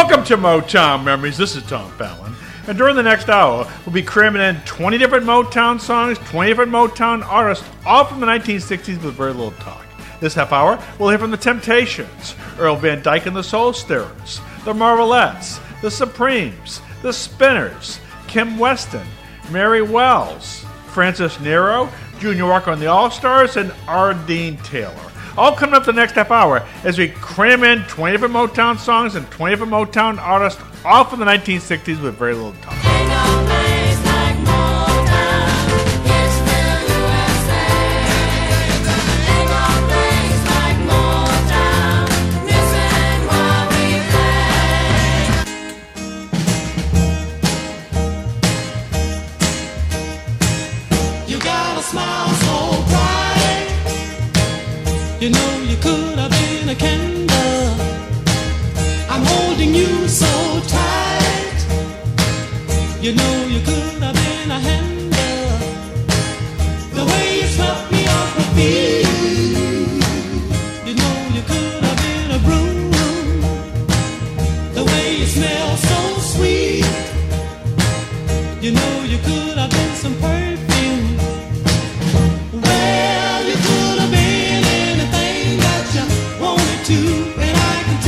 Welcome to Motown Memories. This is Tom Fallon. And during the next hour, we'll be cramming in 20 different Motown songs, 20 different Motown artists, all from the 1960s with very little talk. This half hour, we'll hear from the Temptations, Earl Van Dyke and the Soul Stirrers, the Marvelettes, the Supremes, the Spinners, Kim Weston, Mary Wells, Francis Nero, Junior Walker and the All-Stars, and Ardeen Taylor. All coming up the next half hour as we cram in 20 different Motown songs and 20 different Motown artists, all from the 1960s with very little talk. You know you could have been a candle. I'm holding you so tight. You know you could have been a handle. The way you swept me off my feet. You know you could have been a broom. The way you smell so sweet. You know you could have been some perfume. Well, you could have been to, and I can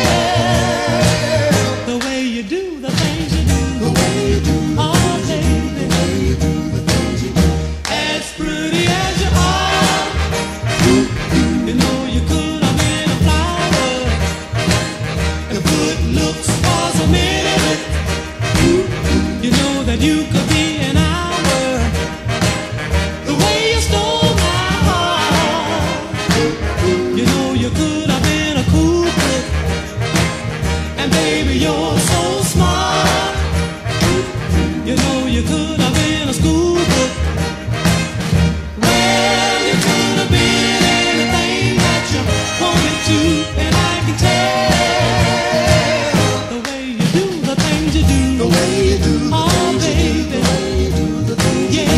tell the way you do the things you do, the way you do, oh baby, the way you do the things you do. As pretty as you are, you know you could have been a flower, and a good looks was a minute. You know that you could be an hour. The way you stole my heart, you know you could. Baby, you're so smart. You know you could have been a schoolbook. Well, you could have been anything that you wanted to, and I can tell the way you do the things you do, the way you do the things you do, the way you do the things you do.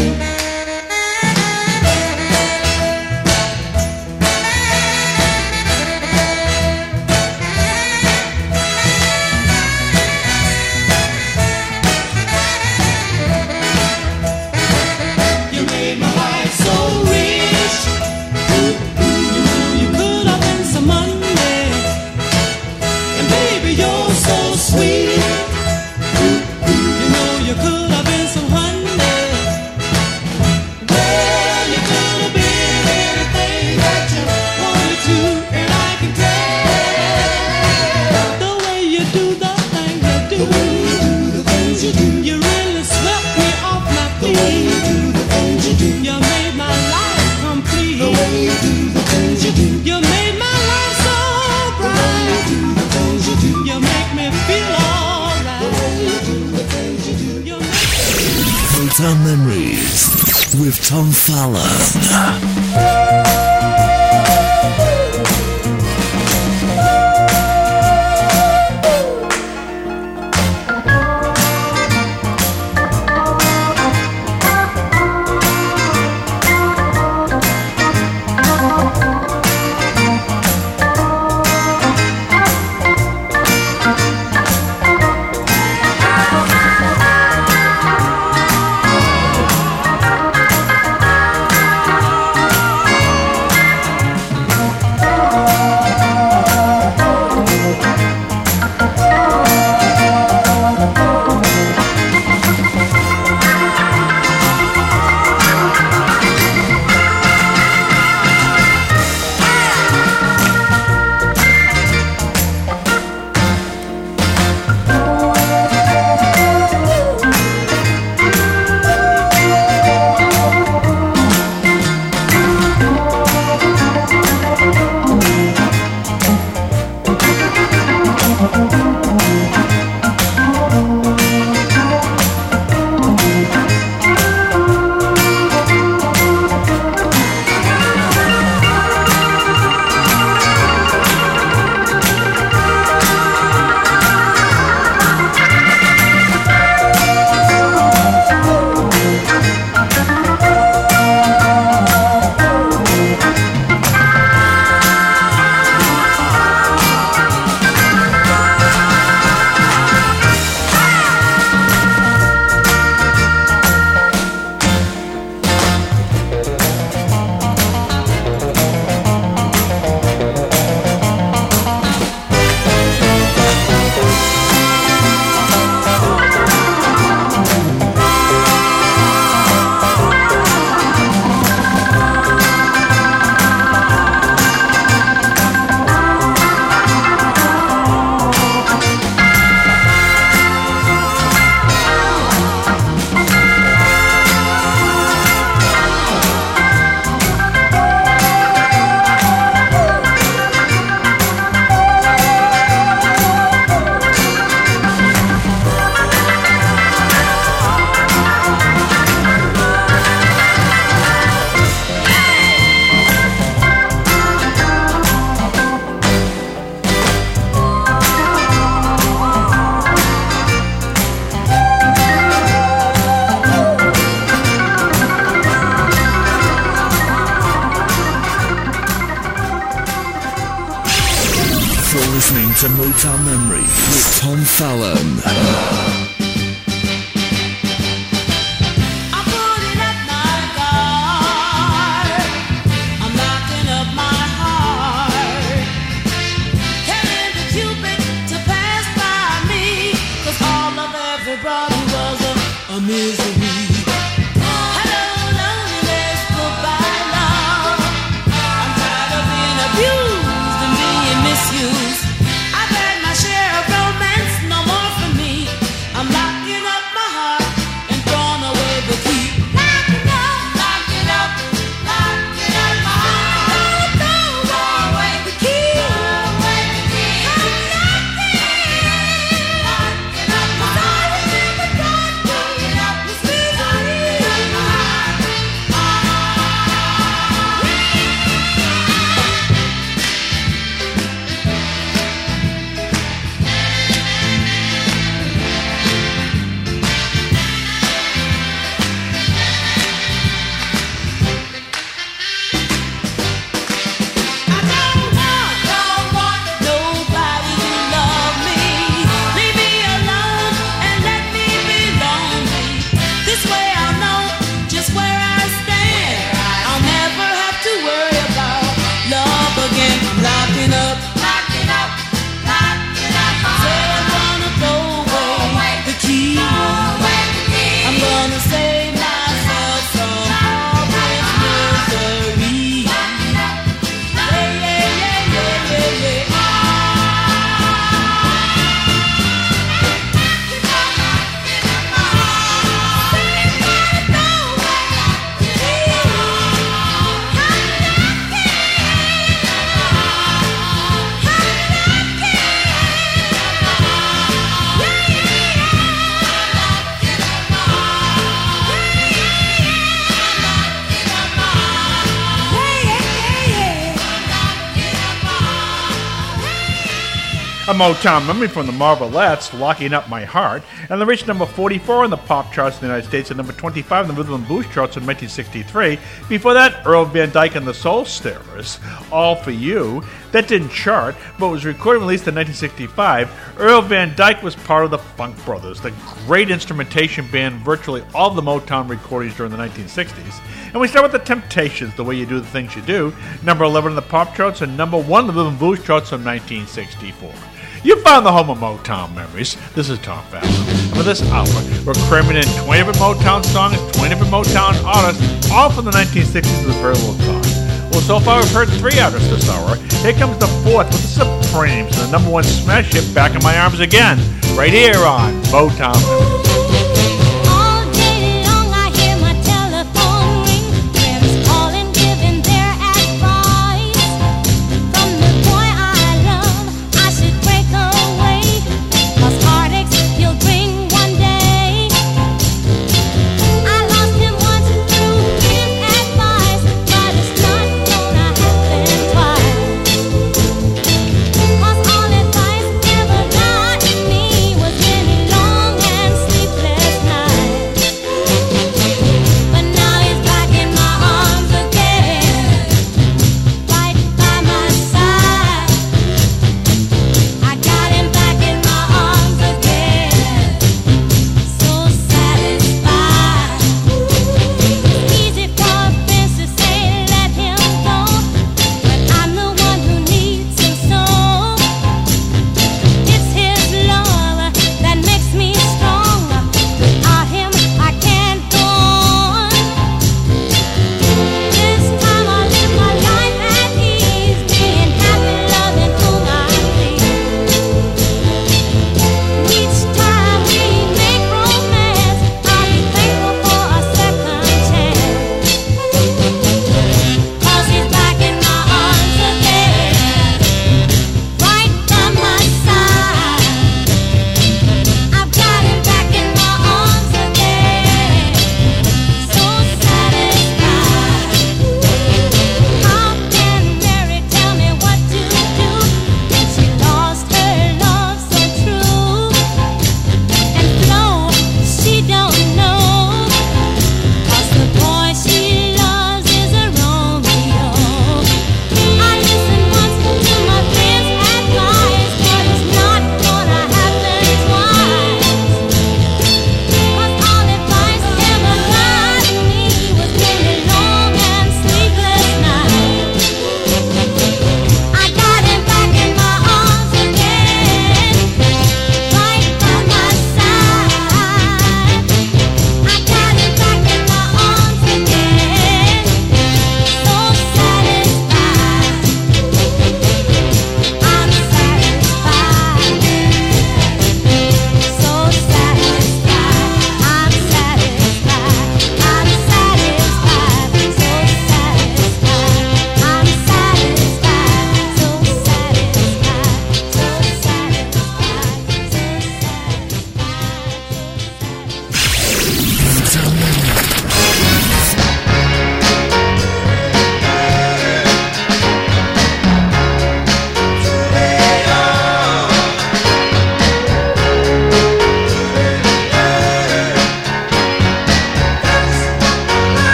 Motown Memories with Tom Fallon. Motown Memories with Tom Fallon. Misery. Hello, loneliness, goodbye, love. I'm tired of being abused and being misused. I've had my share of romance, no more for me. I'm locking up my heart and throwing away the key. Locking up my heart. Throw away the key. I'm locking up my heart. A Motown memory from the Marvelettes, Locking Up My Heart, and they reached number 44 in the pop charts in the United States and number 25 in the rhythm and blues charts in 1963. Before that, Earl Van Dyke and the Soul Stirrers, All For You. That didn't chart, but was recorded and released in 1965. Earl Van Dyke was part of the Funk Brothers, the great instrumentation band virtually all of the Motown recordings during the 1960s. And we start with the Temptations, The Way You Do the Things You Do, number 11 in the pop charts and number 1 in the rhythm and blues charts in 1964. You found the home of Motown memories. This is Tom Fallon. And for this hour, we're cramming in 20 different Motown songs, 20 different Motown artists, all from the 1960s with very little talk. Well, so far we've heard 3 artists this hour. Here comes the 4th with the Supremes and the number 1 smash hit, Back in My Arms Again, right here on Motown Memories. Sleep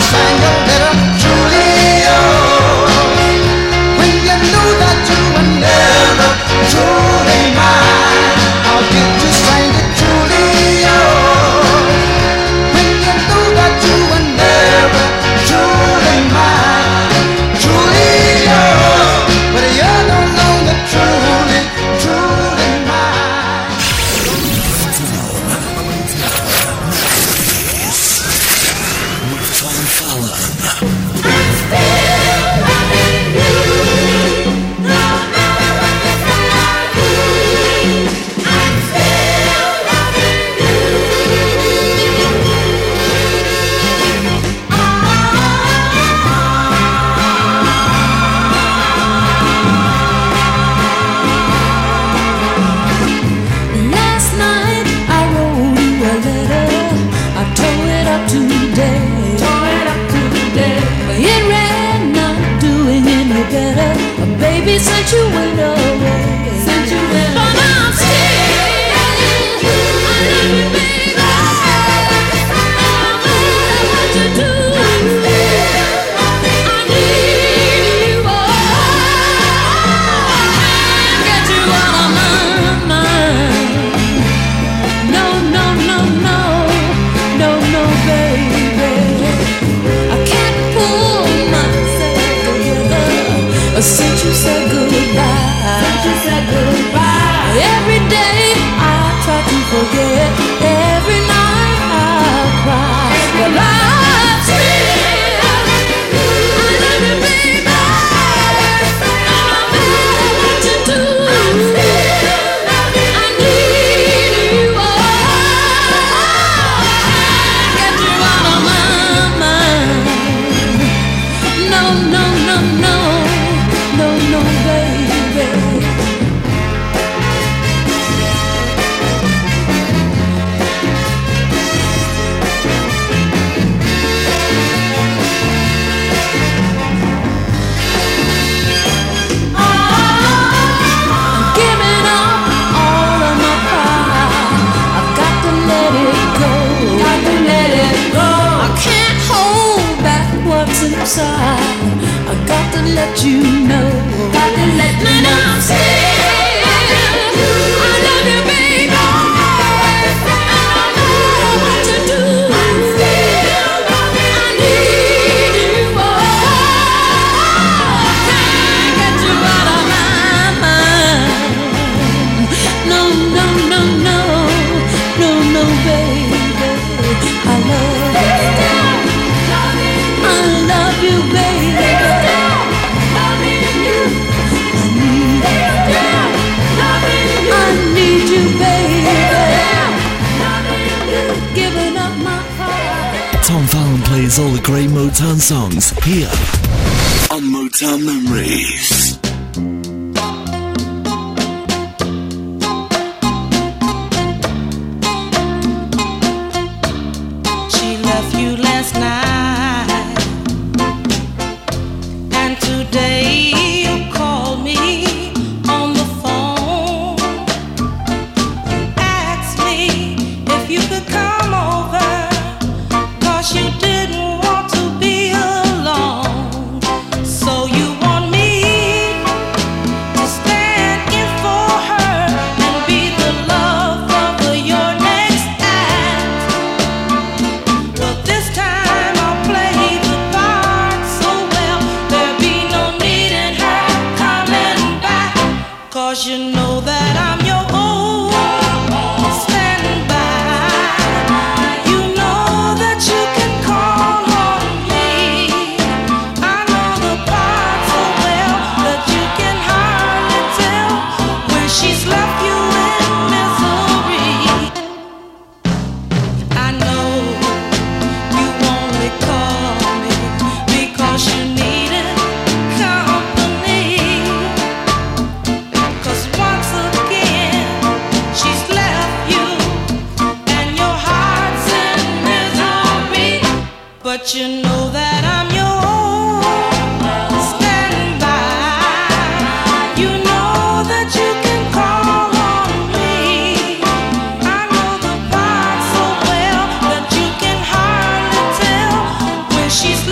sign your letter, truly yours. When you know that you were never truly mine, how did you sign it, truly yours? When you know that you were never truly mine, truly yours, but you're no longer truly, truly mine. With Tom Fallon. Last night I wrote you a letter. I tore it up today. It read, not doing any better. Baby, since you went away. But I'm still, I love you, baby. No matter what you do, I need you. Can't get you out of my mind. No, no, no, no, no, no, baby. I can't pull myself together since you said goodbye. Every day I try to forget. Every night I cry. But I'm still, I love you, baby. No matter what you do, I need you. Get you out of my mind. No, no, no, no, no, no, baby. Giving up all of my pride. I've got to let it go. I can't hold back what's inside. I got to let you know. Man, I'm still, I love you, baby. No matter what you do, I need you. Can't get you out of my mind. No, no, no, no, no, no, baby. I love you, baby. I need you, baby. Giving up my heart. Tom Fallon plays all the great Motown songs here on Motown Memories. She left you last night, and today you called me on the phone. Asked me if you could come over, 'cause you didn't want to be alone. So you want me to stand in for her and be the love of your next act. Well, this time I'll play the part so well, there'll be no need in her coming back. 'Cause you know that I'm your own standby. You know that you can call on me. I know the part so well that you can hardly tell when she's left you in misery. I know you only call me because you needed company. 'Cause once again she's left you and your heart's in misery. But you know that I'm your own standby. You know that you can call on me. I know the part so well that you can hardly tell when she's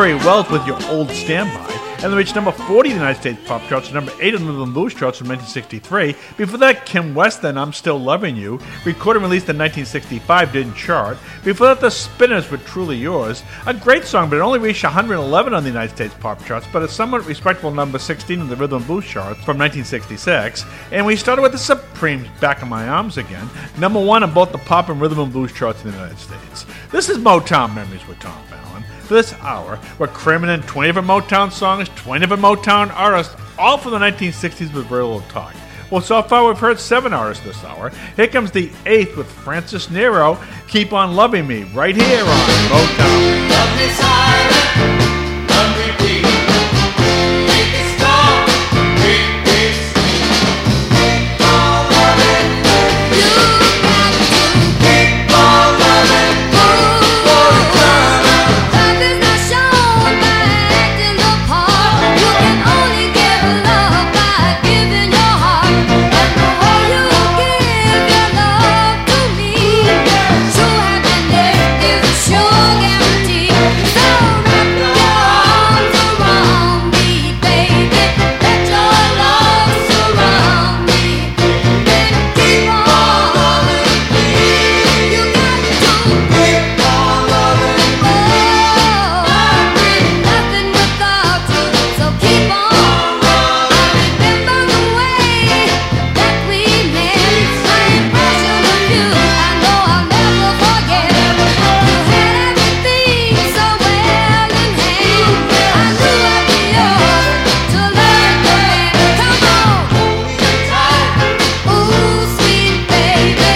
Terry Wells with Your Old Standby. And they reached number 40 in the United States pop charts and number 8 on the Rhythm and Blues charts from 1963. Before that, Kim West, then I'm Still Loving You, recorded and released in 1965, didn't chart. Before that, The Spinners with Truly Yours, a great song, but it only reached 111 on the United States pop charts, but a somewhat respectable number 16 in the Rhythm and Blues charts from 1966. And we started with The Supremes, Back in My Arms Again, number 1 on both the pop and Rhythm and Blues charts in the United States. This is Motown Memories with Tom Fallon. For this hour, we're cramming in 20 different Motown songs, 20 different Motown artists, all from the 1960s with very little talk. Well, so far we've heard 7 artists this hour. Here comes the 8th with Francis Nero, Keep On Loving Me, right here on Motown. Love me silent, love me deep. Make it stop, make it sleep. Keep on loving me. You got to keep on loving me. For eternity. Love is not shown by acting the part. You can only give love by giving your heart. And the more you give your love to me, true happiness is a sure guarantee. So wrap your arms around me, baby. Let your love surround me. Then keep on loving me. You got to Keep on loving me. I've been nothing without you, so keep on. I remember the way that we met. My impression of you, I know I'll never forget. You had everything so well in hand. I knew I'd be yours to learn the man. Come on, Hold me tight. ooh sweet baby,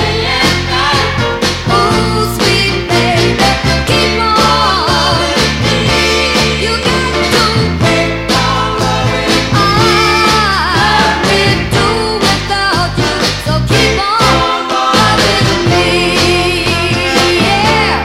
ooh sweet baby, keep on. You got to Keep on loving me. I've been through without you, so keep on loving me. Yeah.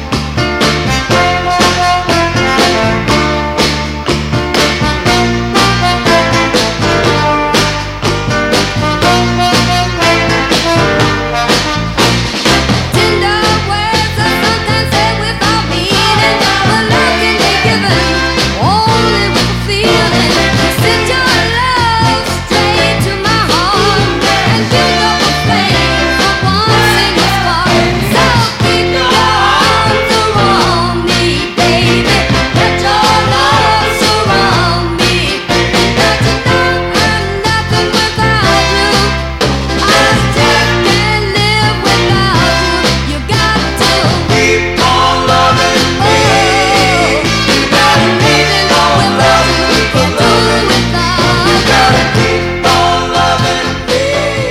Tender words are sometimes said without meaning, but love can be given only with a feeling. You sent your love straight to my heart and built up a flame from one single spark. So keep your arms around me, baby. Let your love surround me. Don't you know I'm nothing without you? I just can't live without you. You got to Keep on loving me. You gotta keep on loving me. can't do without You gotta keep on loving me.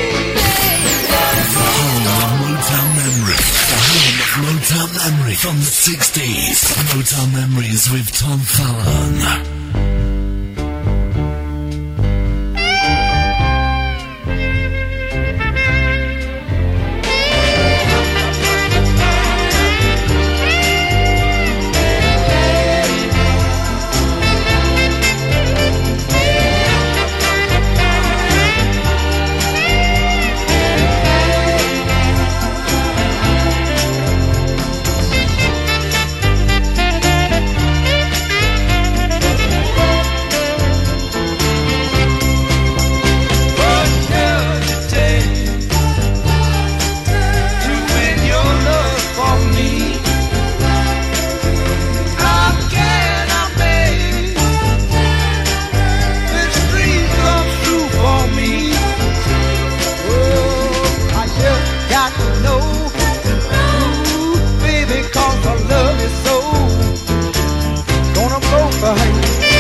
The home of Motown Memory. The home of Motown Memory from the 60s. Motown Memories with Tom Fallon. What does it take to win your love for me? How can I make this dream come true for me? Oh, I just got to know, ooh, baby, 'cause our love is so gonna blow for her.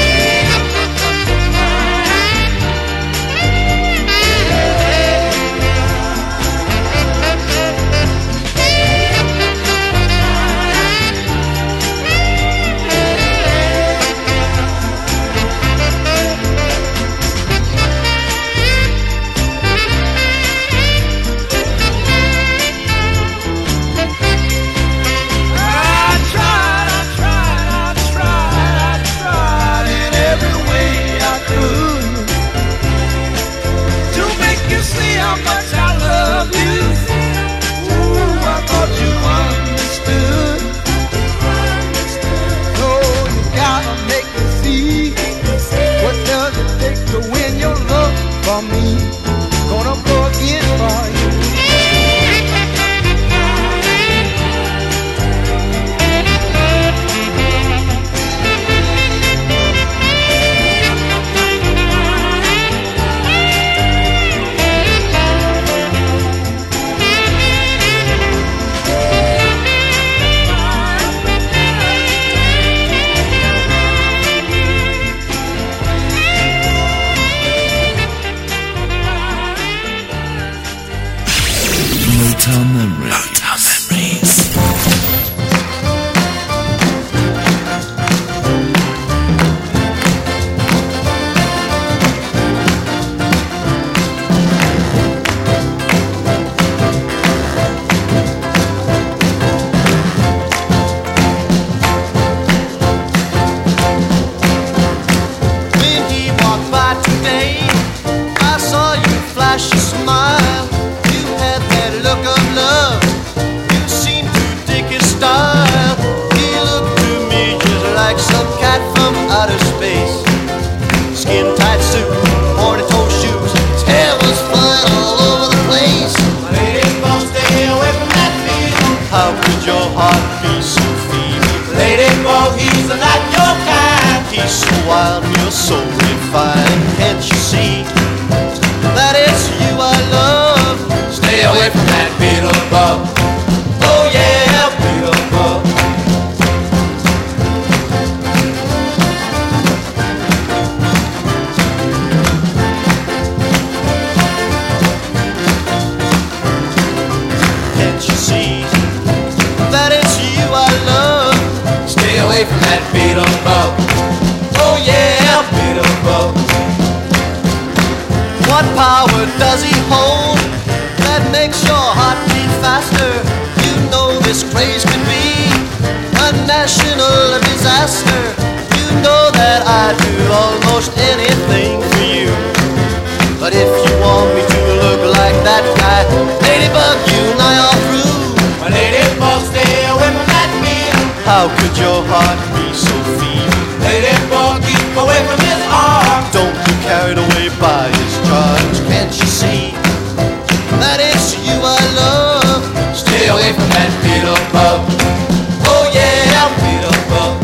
I tried in every way I could to make you see how much I love you. Ooh, I thought you understood. No, you for me, gonna blow again for you. Motown Memories. Motown Memories. When he walked by today, I saw you flash a smile. You had that look of love. You seemed to dig his style. He looked to me just like some cat from outer space. Skin tight suit, horny toe shoes. His hair was flying all over the place. My lady, won't stay away from that feeling. How could your heart be so feeble? Lady, boy, he's not your kind. He's so wild and you're so refined. Can't you see that it's you I love? Stay away from that Beelzebub. Oh yeah, Beelzebub. Can't you see that it's you I love? Stay away from that Beelzebub. Oh yeah, Beelzebub. What power does he hold that makes your heart beat faster? You know this craze can be a national disaster. You know that I'd do almost anything for you. But if you want me to look like that guy, Ladybug, you and I are through. My Ladybug, stay away from that meal. How could your heart be so feeble? Ladybug, keep away from his arm. Don't be carried away by his charms. Can't you see that it's you I love? Stay away from that Beelzebub. Oh yeah, Beelzebub.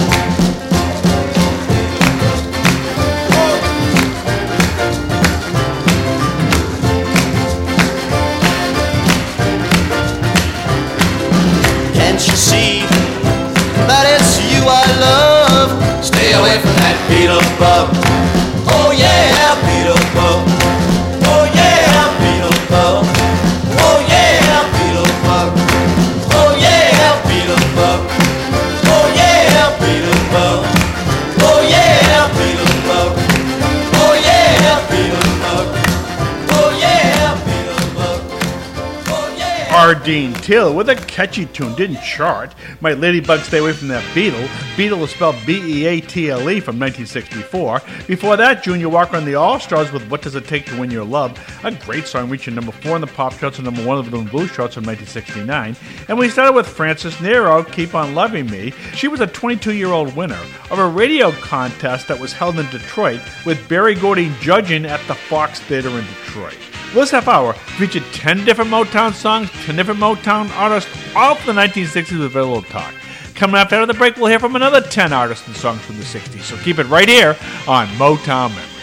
Can't you see that it's you I love? Stay away from that Beelzebub. Oh yeah, Beelzebub. Oh yeah, Beelzebub. Oh yeah, Beelzebub. Oh yeah, Beelzebub. Oh yeah, Beelzebub. Oh yeah, Beelzebub. Oh yeah, Beelzebub. Oh yeah, Beelzebub. Oh yeah. Ardeen Till with a catchy tune, didn't chart. My Ladybug, Stay Away from That Beetle. Beetle was spelled Beatle from 1964. Before that, Junior Walker and the All-Stars with What Does It Take to Win Your Love, a great song reaching number 4 in the pop charts and number 1 of the Rhythm and Blues charts from 1969. And we started with Frances Nero, Keep On Loving Me. She was a 22-year-old winner of a radio contest that was held in Detroit with Barry Gordy judging at the Fox Theater in Detroit. This half hour featured 10 different Motown songs, 10 different Motown artists, all from the 1960s with very little talk. Coming up after the break, we'll hear from another 10 artists and songs from the 60s. So keep it right here on Motown Memories.